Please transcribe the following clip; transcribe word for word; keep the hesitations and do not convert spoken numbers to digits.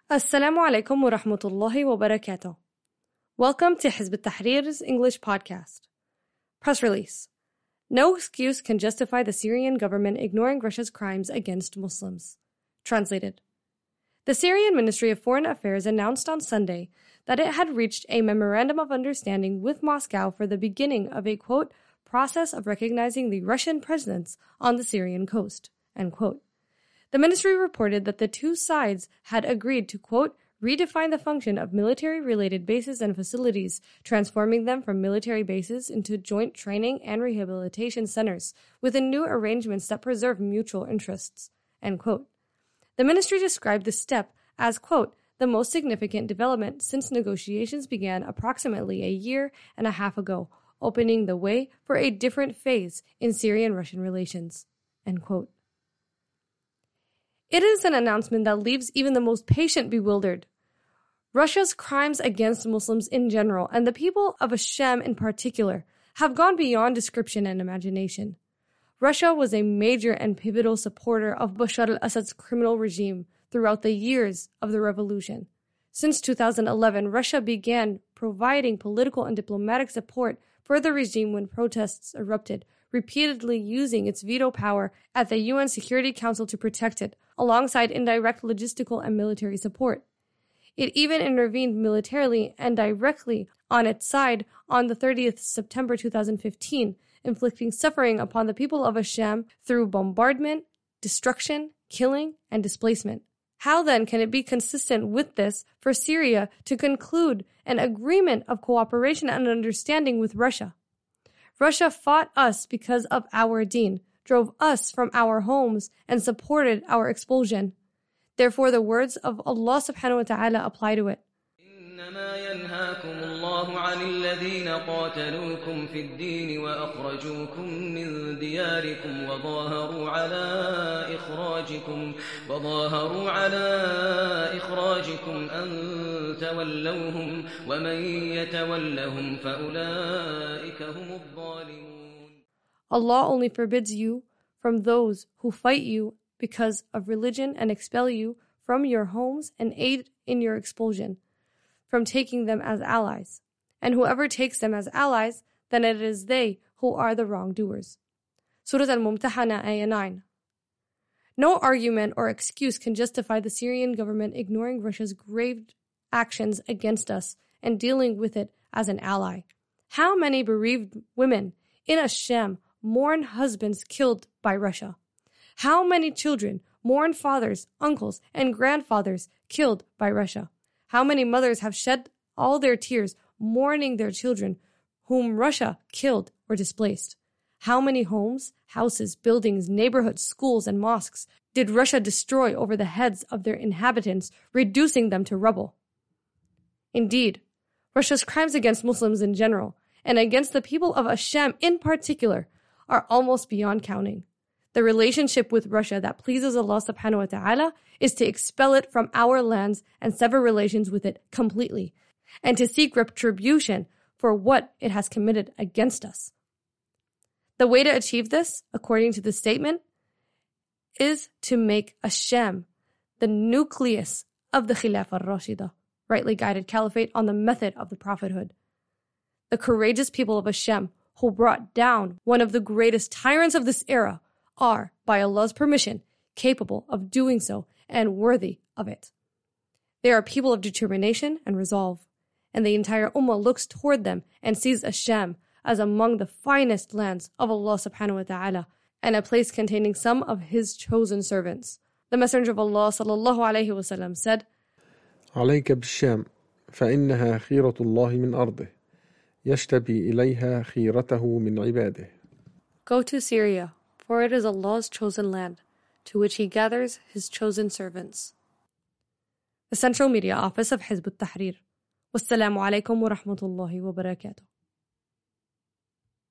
Assalamu alaikum wa rahmatullahi wa barakatuh. Welcome to Hizb ut-Tahrir's English podcast. Press release. No excuse can justify the Syrian government ignoring Russia's crimes against Muslims. Translated. The Syrian Ministry of Foreign Affairs announced on Sunday that it had reached a memorandum of understanding with Moscow for the beginning of a, quote, process of recognizing the Russian presence on the Syrian coast, end quote. The ministry reported that the two sides had agreed to, quote, redefine the function of military-related bases and facilities, transforming them from military bases into joint training and rehabilitation centers within new arrangements that preserve mutual interests, end quote. The ministry described the step as, quote, the most significant development since negotiations began approximately a year and a half ago, opening the way for a different phase in Syrian-Russian relations, end quote. It is an announcement that leaves even the most patient bewildered. Russia's crimes against Muslims in general, and the people of Asham in particular, have gone beyond description and imagination. Russia was a major and pivotal supporter of Bashar al-Assad's criminal regime throughout the years of the revolution. Since two thousand eleven, Russia began providing political and diplomatic support for the regime when protests erupted, repeatedly using its veto power at the U N Security Council to protect it, alongside indirect logistical and military support. It even intervened militarily and directly on its side on the thirtieth of September two thousand fifteen, inflicting suffering upon the people of Asham through bombardment, destruction, killing, and displacement. How then can it be consistent with this for Syria to conclude an agreement of cooperation and understanding with Russia? Russia fought us because of our deen, drove us from our homes, and supported our expulsion. Therefore, the words of Allah subhanahu wa ta'ala apply to it. إنما ينهاكم الله عن الذين قاتلوكم في الدين وأخرجوكم من دياركم وظاهروا على إخراجكم وظاهروا على إخراجكم أن تولوهم ومن يتولهم فأولئك هم الظالمون. Allah only forbids you from those who fight you because of religion and expel you from your homes and aid in your expulsion, from taking them as allies. And whoever takes them as allies, then it is they who are the wrongdoers. Surah Al-Mumtahana, Ayah nine. No argument or excuse can justify the Syrian government ignoring Russia's grave actions against us and dealing with it as an ally. How many bereaved women in Asham mourn husbands killed by Russia? How many children mourn fathers, uncles, and grandfathers killed by Russia? How many mothers have shed all their tears mourning their children whom Russia killed or displaced? How many homes, houses, buildings, neighborhoods, schools, and mosques did Russia destroy over the heads of their inhabitants, reducing them to rubble? Indeed, Russia's crimes against Muslims in general, and against the people of Asham in particular, are almost beyond counting. The relationship with Russia that pleases Allah subhanahu wa ta'ala is to expel it from our lands and sever relations with it completely, and to seek retribution for what it has committed against us. The way to achieve this, according to the statement, is to make Asham the nucleus of the Khilafah al-Rashida, rightly guided caliphate on the method of the prophethood. The courageous people of Asham who brought down one of the greatest tyrants of this era are, by Allah's permission, capable of doing so and worthy of it. They are people of determination and resolve, and the entire Ummah looks toward them and sees Asham as among the finest lands of Allah subhanahu wa ta'ala and a place containing some of His chosen servants. The Messenger of Allah sallallahu alayhi wa sallam said, عليك بالشام فإنها خيرة الله من أرضه يشتبي إليها خيرته من عباده. Go to Syria, for it is Allah's chosen land, to which He gathers His chosen servants. The Central Media Office of Hizb ut-Tahrir. Wassalamu alaikum wa rahmatullahi wa barakatuh.